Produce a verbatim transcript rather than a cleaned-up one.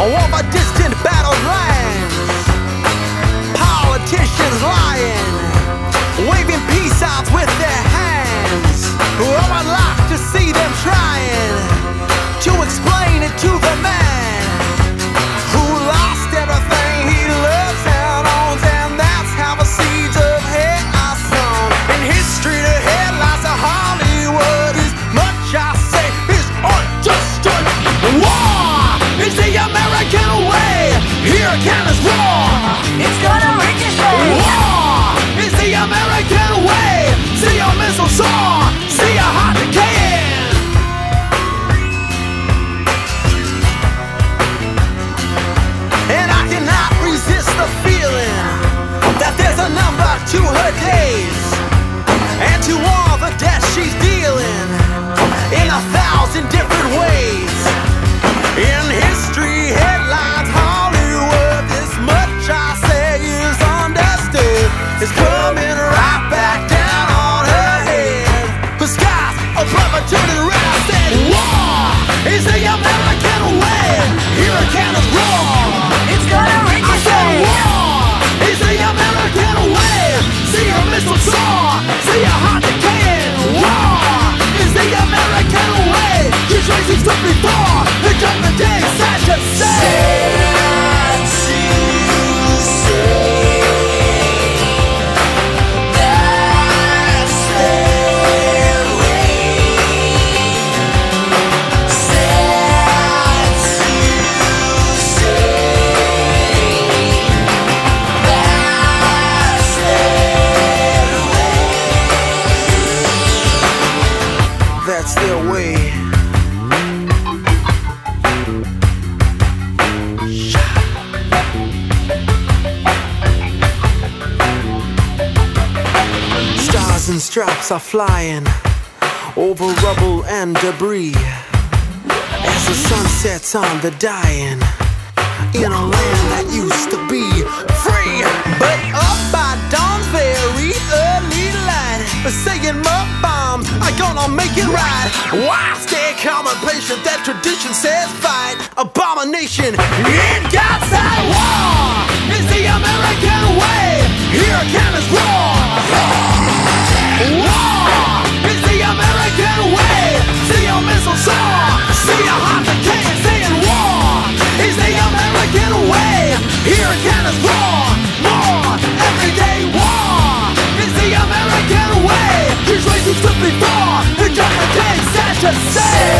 over distant battle lands. Politicians lying, waving peace out with their hands. Oh, I'd like to see them trying to explain it to the man who lost everything he loves and owns, and that's how the seeds of hate are sown. In history, the headlines of Hollywood is much I say is understood. War is the American way. Here can is war. It's gonna ricochet. War is the American way. See your missile soar, see your heart decaying. And I cannot resist the feeling that there's a number to her days, and to all the death she's dealing in a thousand different ways. In history headlines, Hollywood, this much I say is understood. It's coming right back down on her head. The skies are plummeting to the rest, and war is the American way. Here it can roar. It's gonna ricochet. War is the American way. See your missile soar, see your heart decaying. War is the American way. Your traces took before the judgment day. Sad to say. That's their way. Stars and stripes are flying over rubble and debris as the sun sets on the dying in a land that used to be free. But up by dawn's very early light, saying mud bombs are gonna make it right. Why stay calm and patient? That tradition says fight. Abomination in God's eye. War is the American way. Here can is war. War is the American way. See your missile soar, see your heart decay. Saying war is the American way. Here can is war. More everyday war is the American way. These races stood before the judgment day. Sad to say.